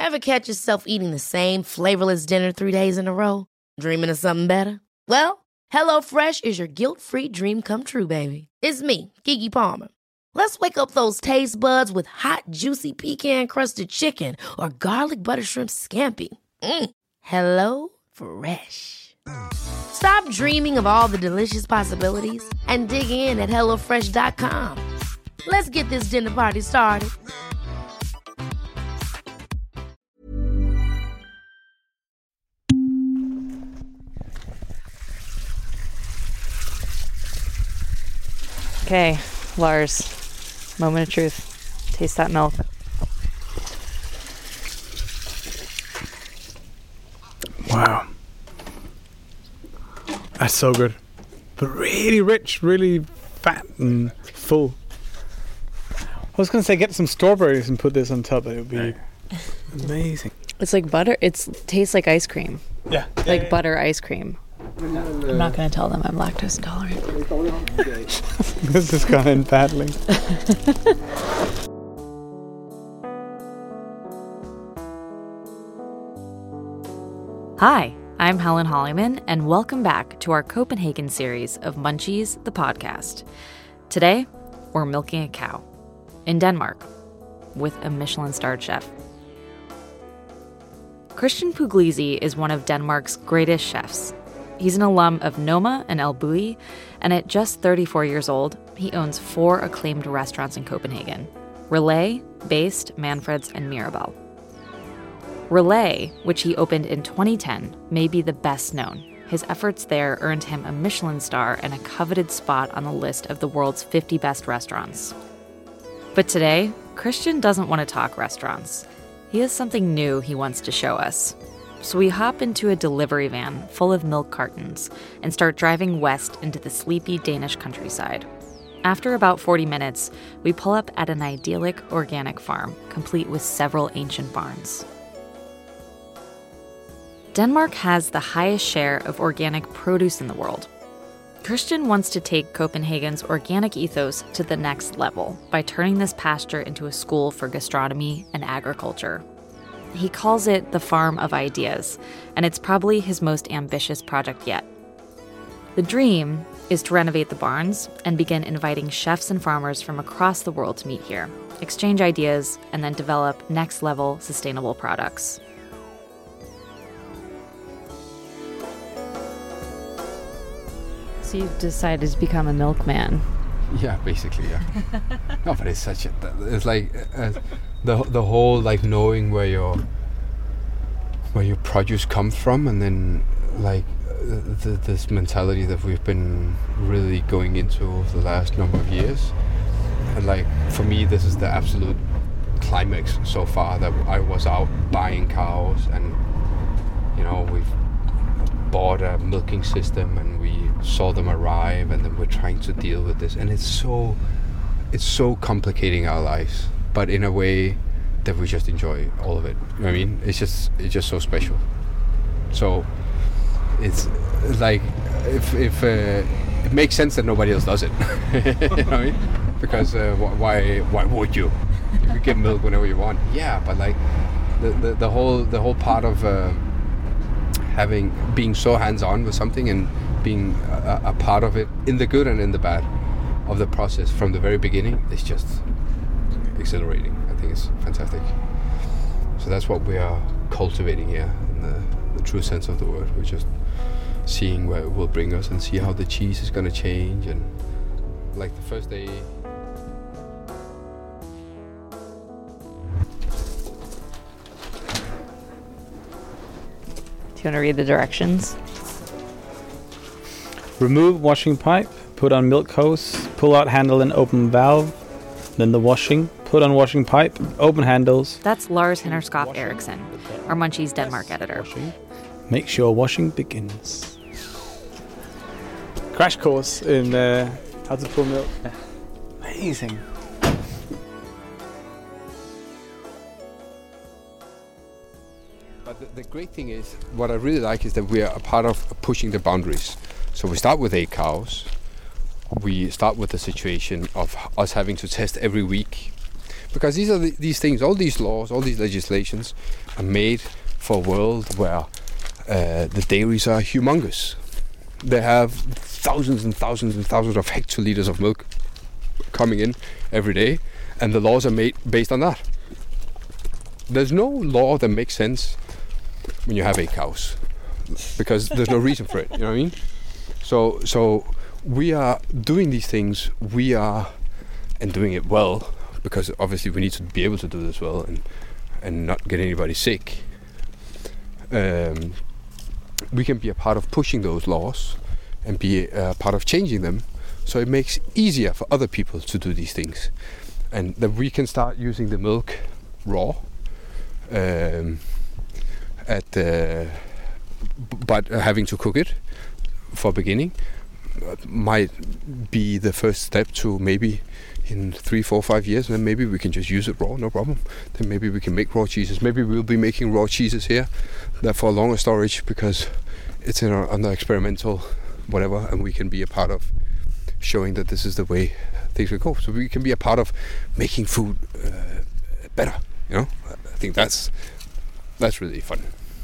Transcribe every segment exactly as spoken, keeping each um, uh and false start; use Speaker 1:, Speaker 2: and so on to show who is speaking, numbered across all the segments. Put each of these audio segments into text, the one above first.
Speaker 1: Ever catch yourself eating the same flavorless dinner three days in a row? Dreaming of something better? Well, HelloFresh is your guilt-free dream come true, baby. It's me, Keke Palmer. Let's wake up those taste buds with hot, juicy pecan-crusted chicken or garlic butter shrimp scampi. Mm. Hello Fresh. Stop dreaming of all the delicious possibilities and dig in at hello fresh dot com. Let's get this dinner party started.
Speaker 2: Okay, Lars, moment of truth. Taste that milk.
Speaker 3: Wow. That's so good. But really rich, really fat and full. I was going to say get some strawberries and put this on top. It would be amazing.
Speaker 2: It's like butter. It tastes like ice cream.
Speaker 3: Yeah.
Speaker 2: Like
Speaker 3: yeah, yeah.
Speaker 2: butter ice cream. I'm not going to tell them I'm lactose intolerant.
Speaker 3: This is going badly.
Speaker 2: Hi, I'm Helen Hollyman, and welcome back to our Copenhagen series of Munchies, the podcast. Today, we're milking a cow in Denmark with a Michelin-starred chef. Christian Puglisi is one of Denmark's greatest chefs. He's an alum of Noma and El Bulli, and at just thirty-four years old, he owns four acclaimed restaurants in Copenhagen: Relais, Based, Manfred's, and Mirabelle. Relais, which he opened in twenty ten, may be the best known. His efforts there earned him a Michelin star and a coveted spot on the list of the world's fifty best restaurants. But today, Christian doesn't want to talk restaurants. He has something new he wants to show us. So we hop into a delivery van full of milk cartons and start driving west into the sleepy Danish countryside. After about forty minutes, we pull up at an idyllic organic farm, complete with several ancient barns. Denmark has the highest share of organic produce in the world. Christian wants to take Copenhagen's organic ethos to the next level by turning this pasture into a school for gastronomy and agriculture. He calls it the Farm of Ideas, and it's probably his most ambitious project yet. The dream is to renovate the barns and begin inviting chefs and farmers from across the world to meet here, exchange ideas, and then develop next-level sustainable products. So you've decided to become a milkman.
Speaker 4: Yeah, basically, yeah. No, but it's such a, it's like uh, the the whole like knowing where your where your produce comes from, and then like uh, the, this mentality that we've been really going into over the last number of years, and like for me, this is the absolute climax so far. That I was out buying cows, and you know we've bought a milking system, and we saw them arrive, and then we're trying to deal with this, and it's so it's so complicating our lives, but in a way that we just enjoy all of it. You know what I mean? It's just it's just so special. So it's like if if uh, it makes sense that nobody else does it. You know what I mean? Because uh, why why would you? You could get milk whenever you want. Yeah, but like the the, the whole the whole part of uh, having being so hands-on with something and being a, a part of it in the good and in the bad of the process from the very beginning is just exhilarating. I think it's fantastic. So that's what we are cultivating here in the, the true sense of the word. We're just seeing where it will bring us and see how the cheese is going to change. And like the first day,
Speaker 2: Do you want to read the directions?
Speaker 3: Remove washing pipe, put on milk hose, pull out handle and open valve, then the washing, put on washing pipe, open handles.
Speaker 2: That's Lars Hinnerskov Eriksson, our Munchies Denmark editor.
Speaker 3: Washing. Make sure washing begins. Crash course in uh, how to pull milk. Amazing.
Speaker 4: But the, the great thing is, what I really like is that we are a part of pushing the boundaries. So we start with eight cows. We start with the situation of us having to test every week Because these are the, these things, all these laws, all these legislations are made for a world where uh, the dairies are humongous. They have thousands and thousands and thousands of hectoliters of milk coming in every day, and the laws are made based on that. There's no law that makes sense when you have eight cows, because there's no reason for it, you know what I mean? So, so we are doing these things, we are, and doing it well, because obviously we need to be able to do this well and and not get anybody sick. Um, we can be a part of pushing those laws and be a part of changing them, so it makes it easier for other people to do these things, and that we can start using the milk raw um, at the, but having to cook it for beginning might be the first step to maybe in three, four, five years, and then maybe we can just use it raw, no problem. Then maybe we can make raw cheeses. Maybe we'll be making raw cheeses here that for longer storage because it's in our under experimental whatever, and we can be a part of showing that this is the way things will go. So we can be a part of making food uh, better. You know, I think that's that's really fun.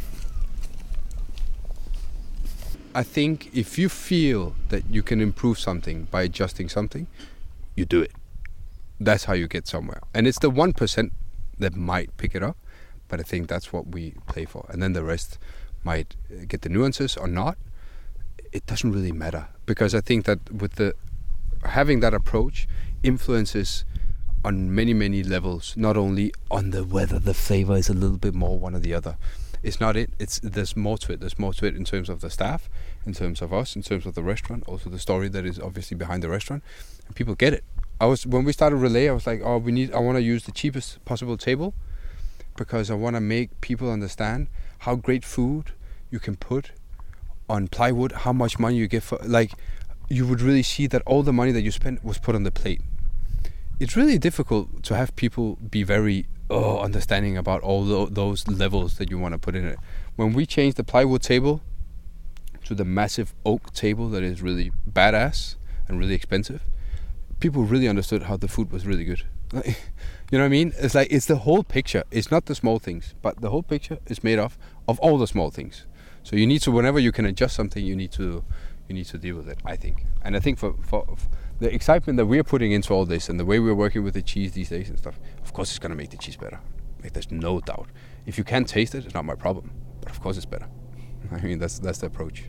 Speaker 4: I think if you feel that you can improve something by adjusting something, you do it. That's how you get somewhere. And it's the one percent that might pick it up, but I think that's what we play for. And then the rest might get the nuances or not. It doesn't really matter, because I think that with the having that approach influences on many, many levels, not only on the whether the flavor is a little bit more one or the other. It's not it. It's there's more to it. There's more to it in terms of the staff, in terms of us, in terms of the restaurant, also the story that is obviously behind the restaurant. And people get it. I was when we started Relais, I was like, oh, we need. I want to use the cheapest possible table, because I want to make people understand how great food you can put on plywood, how much money you get for. Like, you would really see that all the money that you spent was put on the plate. It's really difficult to have people be very oh, understanding about all the, those levels that you want to put in it. When we changed the plywood table to the massive oak table that is really badass and really expensive, people really understood how the food was really good. You know what I mean? It's like, it's the whole picture. It's not the small things, but the whole picture is made of of all the small things. So you need to, whenever you can adjust something, you need to you need to deal with it, I think. And I think for, for, for the excitement that we're putting into all this and the way we're working with the cheese these days and stuff, of course it's going to make the cheese better. Like, there's no doubt. If you can't taste it, it's not my problem. But of course it's better. I mean, that's that's the approach.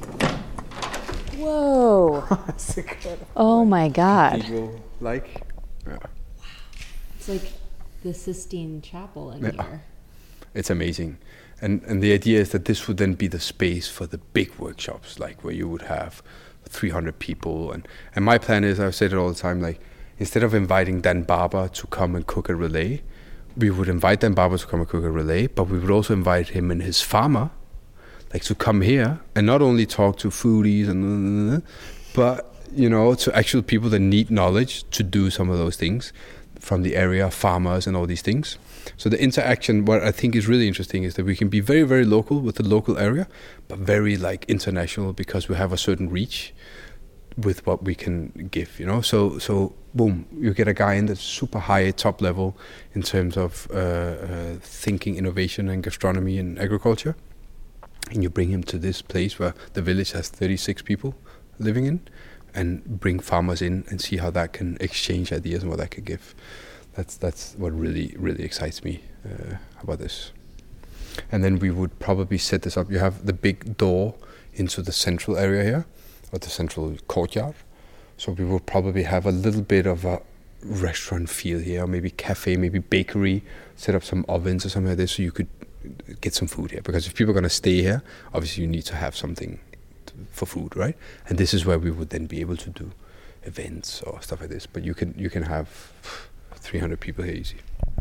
Speaker 2: Whoa. Oh my God.
Speaker 4: People like? Yeah.
Speaker 2: It's like the Sistine Chapel in yeah. here.
Speaker 4: It's amazing. And and the idea is that this would then be the space for the big workshops, like where you would have three hundred people. And, and my plan is, I've said it all the time, like, instead of inviting Dan Barber to come and cook at Relais, we would invite Dan Barber to come and cook at Relais, but we would also invite him and his farmer, like, to come here and not only talk to foodies and but, you know, to actual people that need knowledge to do some of those things from the area, farmers and all these things. So the interaction, what I think is really interesting is that we can be very, very local with the local area, but very like international, because we have a certain reach with what we can give, you know. So, so boom, you get a guy in that's super high top level in terms of uh, uh, thinking, innovation and gastronomy and agriculture. And you bring him to this place where the village has thirty-six people living in, and bring farmers in and see how that can exchange ideas and what that can give. That's that's what really, really excites me uh, about this. And then we would probably set this up. You have the big door into the central area here, or the central courtyard. So we will probably have a little bit of a restaurant feel here, maybe cafe, maybe bakery, set up some ovens or something like this, so you could get some food here. Because if people are going to stay here, obviously you need to have something to, for food, right? And this is where we would then be able to do events or stuff like this. But you can you can have three hundred people here easy.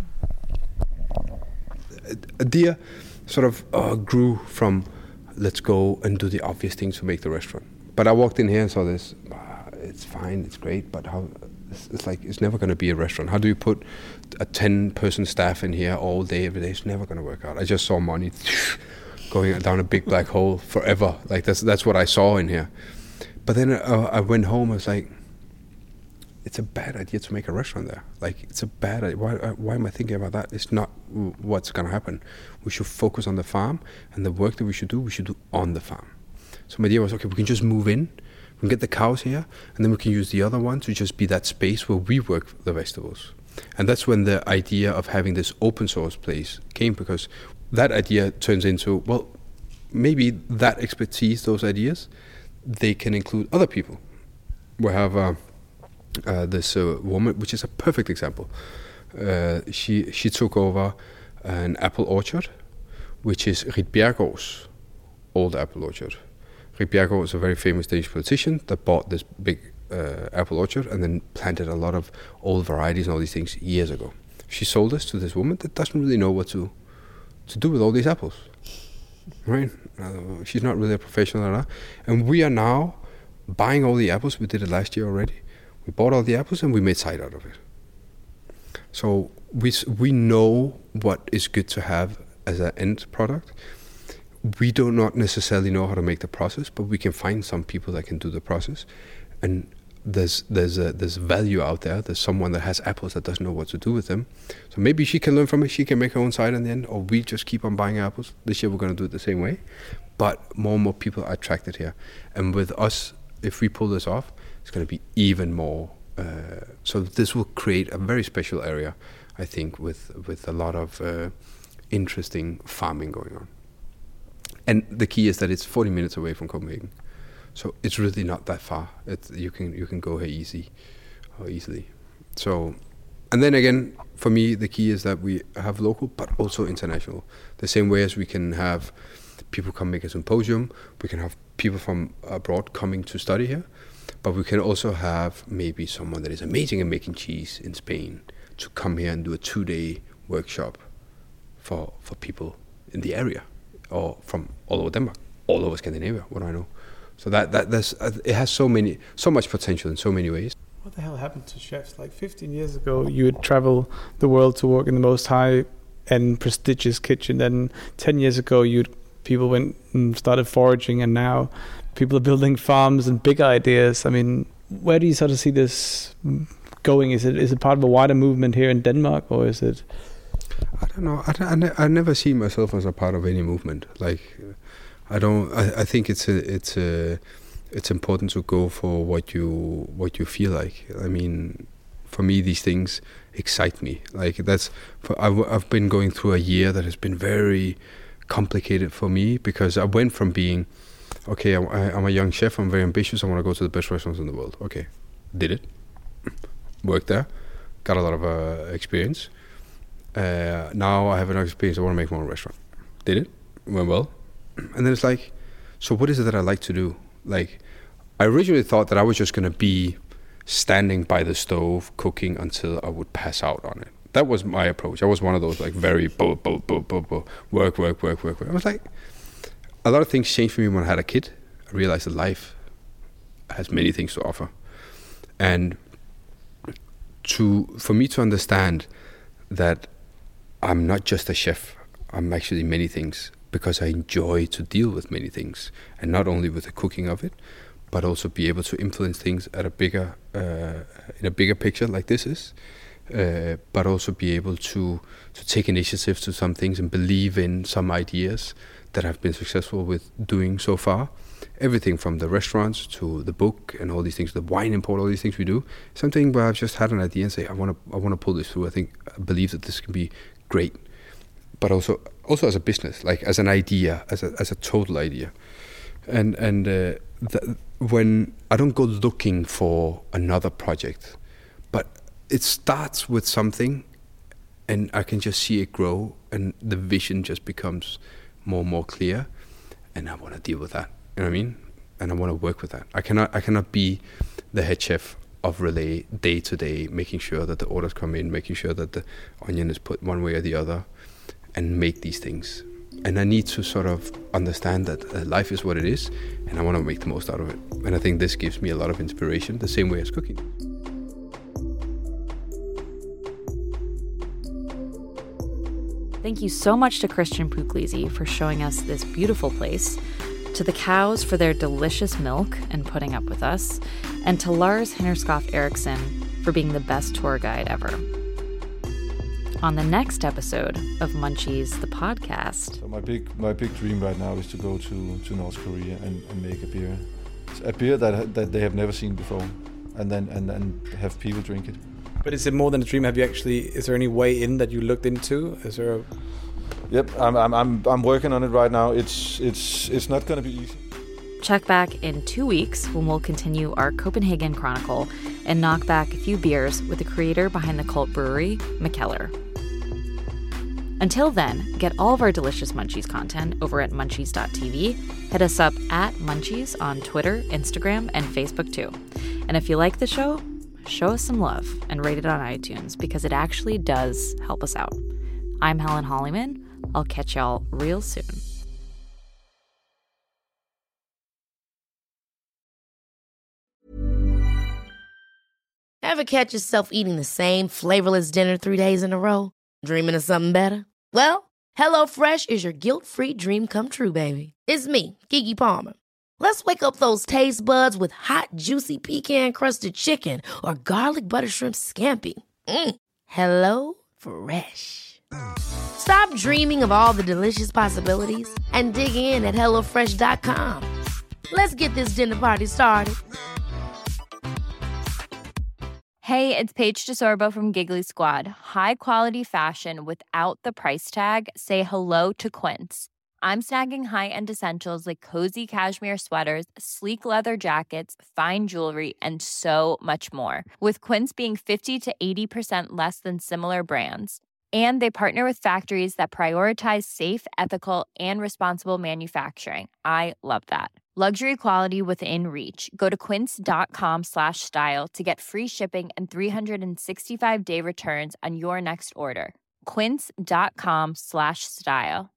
Speaker 4: Idea sort of uh, grew from, let's go and do the obvious things to make the restaurant. But I walked in here and saw this. Uh, it's fine, it's great, but how? It's, it's like it's never going to be a restaurant. How do you put a ten-person staff in here all day, every day? It's never going to work out. I just saw money going down a big black hole forever. Like that's that's what I saw in here. But then uh, I went home. I was like, it's a bad idea to make a restaurant there. Like, it's a bad idea. Why, uh, why am I thinking about that? It's not w- what's going to happen. We should focus on the farm, and the work that we should do, we should do on the farm. So my idea was, okay, we can just move in, we can get the cows here, and then we can use the other one to just be that space where we work the vegetables. And that's when the idea of having this open source place came, because that idea turns into, well, maybe that expertise, those ideas, they can include other people. We have uh, uh, this uh, woman, which is a perfect example. Uh, she she took over an apple orchard, which is Ritt Bjerregaard's old apple orchard. Ritt Bjerregaard is a very famous Danish politician that bought this big uh, apple orchard and then planted a lot of old varieties and all these things years ago. She sold this to this woman that doesn't really know what to to do with all these apples. Right? Uh, she's not really a professional at all. And we are now buying all the apples. We did it last year already. We bought all the apples and we made cider out of it. So we we know what is good to have as an end product. We do not necessarily know how to make the process, but we can find some people that can do the process. And there's there's a, there's value out there. There's someone that has apples that doesn't know what to do with them. So maybe she can learn from it. She can make her own cider in the end, or we just keep on buying apples. This year we're going to do it the same way. But more and more people are attracted here. And with us, if we pull this off, it's going to be even more. Uh, so this will create a very special area, I think, with with a lot of uh, interesting farming going on. And the key is that it's forty minutes away from Copenhagen, so it's really not that far. It's, you can you can go here easy, or easily. So, and then again, for me, the key is that we have local, but also international. The same way as we can have people come make a symposium, we can have people from abroad coming to study here, but we can also have maybe someone that is amazing at making cheese in Spain to come here and do a two-day workshop for for people in the area, or from all over Denmark, all over Scandinavia. What do I know? So that that there's uh, it has so many so much potential in so many ways.
Speaker 3: What the hell happened to chefs? Like fifteen years ago, you would travel the world to work in the most high-end, prestigious kitchen. Then ten years ago, you people went and started foraging, and now people are building farms and big ideas. I mean, where do you sort of see this going? Is it is it part of a wider movement here in Denmark, or is it?
Speaker 4: I don't know. I, I, ne- I never see myself as a part of any movement. Like, I don't. I, I think it's a, it's a, it's important to go for what you what you feel like. I mean, for me, these things excite me. Like that's. For, I've, I've been going through a year that has been very complicated for me, because I went from being, okay, I, I'm a young chef. I'm very ambitious. I want to go to the best restaurants in the world. Okay, did it. Worked there. Got a lot of uh, experience. Uh, now I have enough experience, I want to make my own restaurant. Did it, went well. And then it's like, so what is it that I like to do? Like, I originally thought that I was just going to be standing by the stove cooking until I would pass out on it. That was my approach. I was one of those like very bo, bo, bo, bo, bo, work, work, work, work, work. I was like, a lot of things changed for me when I had a kid. I realized that life has many things to offer. And to for me to understand that I'm not just a chef, I'm actually many things, because I enjoy to deal with many things, and not only with the cooking of it, but also be able to influence things at a bigger, uh, in a bigger picture like this is, uh, but also be able to to take initiatives to some things and believe in some ideas that I've been successful with doing so far. Everything from the restaurants to the book and all these things, the wine import, all these things we do. Something where I've just had an idea and say, I want to, I want to pull this through. I think, I believe that this can be great, but also, also as a business, like as an idea, as a, as a total idea. And and uh, th- when I don't go looking for another project, but it starts with something, and I can just see it grow, and the vision just becomes more and more clear, and I want to deal with that. You know what I mean? And I want to work with that. I cannot I cannot be the head chef of Relais day to day, making sure that the orders come in, making sure that the onion is put one way or the other, and make these things. And I need to sort of understand that uh, life is what it is, and I want to make the most out of it. And I think this gives me a lot of inspiration, the same way as cooking.
Speaker 2: Thank you so much to Christian Puglisi for showing us this beautiful place, to the cows for their delicious milk and putting up with us, and to Lars Hinnerskov Eriksson for being the best tour guide ever. On the next episode of Munchies, the podcast.
Speaker 5: So my big my big dream right now is to go to, to North Korea and, and make a beer. It's a beer that that they have never seen before, and then and, and have people drink it.
Speaker 3: But is it more than a dream? Have you actually? Is there any way in that you looked into? Is there? A...
Speaker 5: Yep, I'm I'm I'm I'm working on it right now. It's it's it's not going to be easy.
Speaker 2: Check back in two weeks when we'll continue our Copenhagen Chronicle and knock back a few beers with the creator behind the cult brewery, Mikkeller. Until then, get all of our delicious Munchies content over at munchies dot t v. Hit us up at Munchies on Twitter, Instagram, and Facebook too. And if you like the show, show us some love and rate it on iTunes because it actually does help us out. I'm Helen Hollyman. I'll catch y'all real soon.
Speaker 1: Ever catch yourself eating the same flavorless dinner three days in a row? Dreaming of something better? Well, HelloFresh is your guilt-free dream come true, baby. It's me, Keke Palmer. Let's wake up those taste buds with hot, juicy pecan-crusted chicken or garlic butter shrimp scampi. Mm. Hello Fresh. Stop dreaming of all the delicious possibilities and dig in at hello fresh dot com. Let's get this dinner party started.
Speaker 6: Hey, it's Paige DeSorbo from Giggly Squad. High quality fashion without the price tag. Say hello to Quince. I'm snagging high-end essentials like cozy cashmere sweaters, sleek leather jackets, fine jewelry, and so much more. With Quince being fifty to eighty percent less than similar brands. And they partner with factories that prioritize safe, ethical, and responsible manufacturing. I love that. Luxury quality within reach. Go to quince dot com slash style to get free shipping and three sixty-five day returns on your next order. quince dot com slash style.